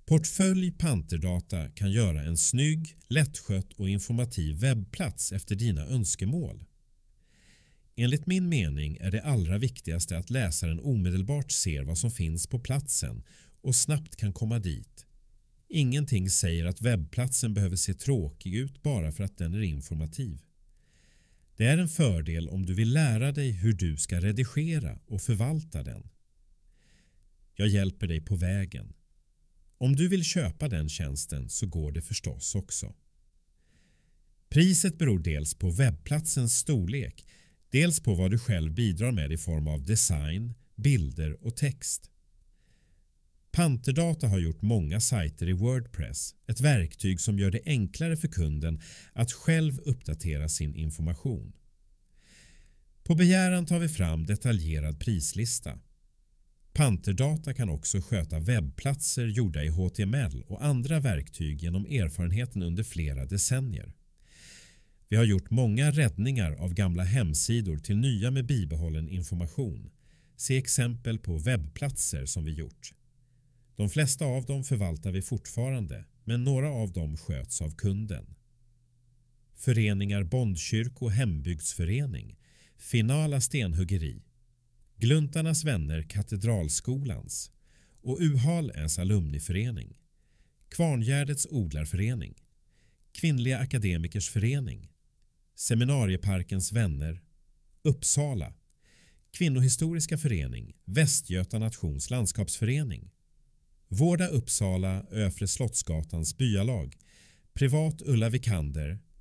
Portfölj Panterdata kan göra en snygg, lättskött och informativ webbplats efter dina önskemål. Enligt min mening är det allra viktigaste att läsaren omedelbart ser vad som finns på platsen och snabbt kan komma dit. Ingenting säger att webbplatsen behöver se tråkig ut bara för att den är informativ. Det är en fördel om du vill lära dig hur du ska redigera och förvalta den. Jag hjälper dig på vägen. Om du vill köpa den tjänsten så går det förstås också. Priset beror dels på webbplatsens storlek, dels på vad du själv bidrar med i form av design, bilder och text. Panterdata har gjort många sajter i WordPress, ett verktyg som gör det enklare för kunden att själv uppdatera sin information. På begäran tar vi fram detaljerad prislista. Panterdata kan också sköta webbplatser gjorda i HTML och andra verktyg genom erfarenheten under flera decennier. Vi har gjort många räddningar av gamla hemsidor till nya med bibehållen information. Se exempel på webbplatser som vi gjort. De flesta av dem förvaltar vi fortfarande, men några av dem sköts av kunden. Föreningar Bondkyrko hembygdsförening, Finala stenhuggeri, Gluntarnas vänner Katedralskolans och Uhalläs alumniförening, Kvarngärdets odlarförening, Kvinnliga akademikers förening, Seminarieparkens vänner, Uppsala, Kvinnohistoriska förening, Västgöta nations landskapsförening, Vårda Uppsala, Öfre Slottsgatans byalag, Privat Ulla Vikander,